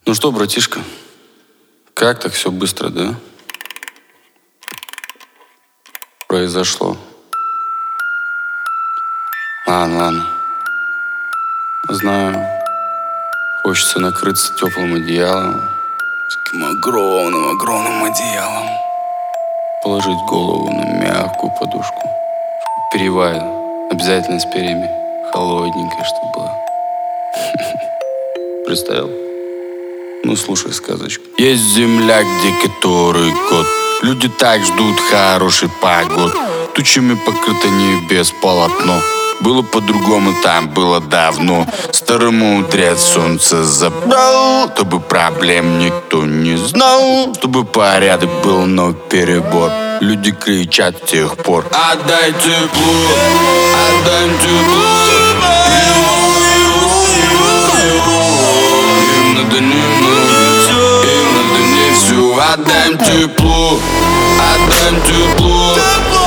Ну что, братишка, как так все быстро, да? Произошло. Ладно. Знаю, хочется накрыться теплым одеялом, таким огромным одеялом, положить голову на мягкую подушку, перьевая, обязательно с перьями, холодненькая, чтобы была. Представил? Ну, слушай сказочку. Есть земля, где который год люди так ждут хороший погод. Тучами покрыто небес полотно. Было по-другому, там было давно. Старый мудрец солнце забрал, чтобы проблем никто не знал, чтобы порядок был, но перебор. Люди кричат с тех пор: отдай тепло, отдай тепло. Им надо немного, им надо не все. Отдай тепло, отдай тепло.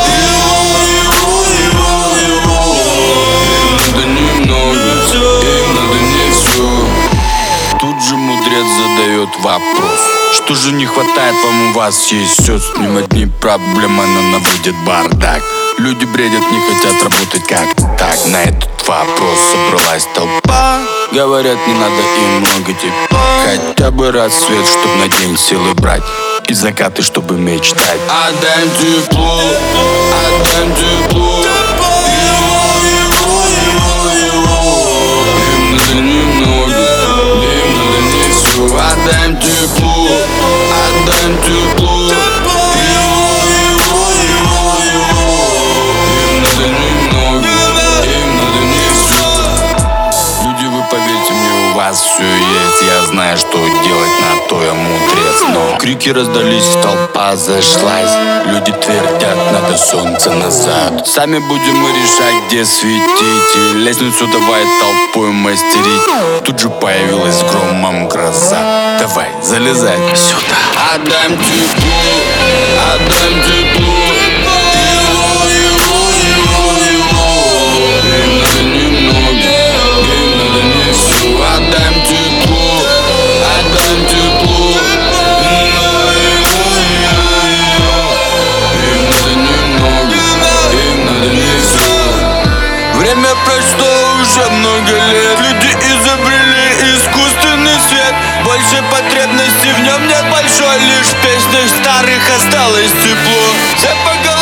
Задает вопрос: что же не хватает вам, у вас есть все, с ним одни проблемы, она наводит бардак. Люди бредят, не хотят работать как-то так. На этот вопрос собралась толпа. Говорят, не надо им много тепла, хотя бы рассвет, чтоб на день силы брать, и закаты, чтобы мечтать. Отдай тепло, отдай тепло. Им надо немного, им надо не все. Отдай тепло, отдай тепло. Им надо немного, им надо не все. Люди, вы поверьте мне, у вас все есть. Я знаю, что делать, на то я мудрец. Но крики раздались, толпа зашлась. Люди твердят, надо солнце назад. Сами будем мы решать, где светить, и лестницу давай толпой мастерить. Тут же появилась громом гроза. Давай, залезай сюда. Отдай тепло, отдай тепло. Им надо немного, им надо не все. Отдай тепло, отдай тепло. Им надо немного, им надо не все. Время прошло уже много лет. Люди изобрели искусственный свет. Больше потребностей в нем нет большой, лишь в песнях старых осталось тепло. Все поговорили.